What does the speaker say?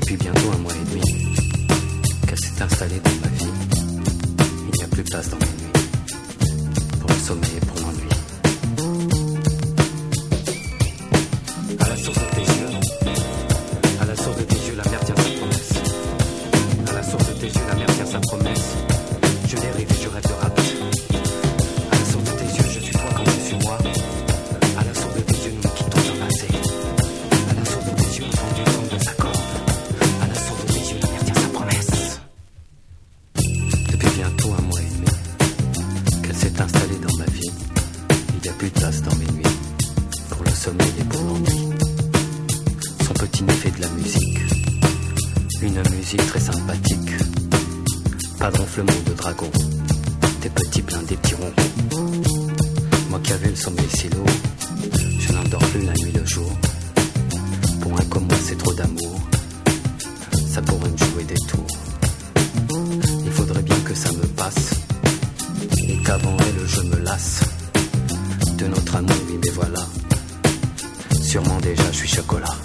Depuis bientôt un mois et demi qu'elle s'est installée dans ma vie. Il n'y a plus de place dans mes nuits pour le sommeil et pour l'ennui. À la source de tes yeux, à la source de tes yeux, la mer tient sa promesse. À la source de tes yeux, la mer tient sa promesse. Je dérive et je rêve de rap. À la source de tes yeux, je suis toi quand je suis moi. À la source de tes yeux, nous nous quittons d'un passé. À la source de tes yeux, on prend du temps de sa corde. À la source de tes yeux, la mer tient sa promesse. Depuis bientôt un mois et demi qu'elle s'est installée dans ma vie. Il n'y a plus de place dans mes nuits pour le sommeil et pour l'ennui. Son petit nez fait de la musique, une musique très sympathique. Pas de ronflement de dragon, des petits pleins, des petits ronds. Moi qui avais le sommeil si lourd, je n'endors plus la nuit le jour. Pour un comme moi c'est trop d'amour, ça pourrait me jouer des tours. Il faudrait bien que ça me passe, et qu'avant elle je me lasse de notre amour, oui mais voilà. Sûrement déjà je suis chocolat.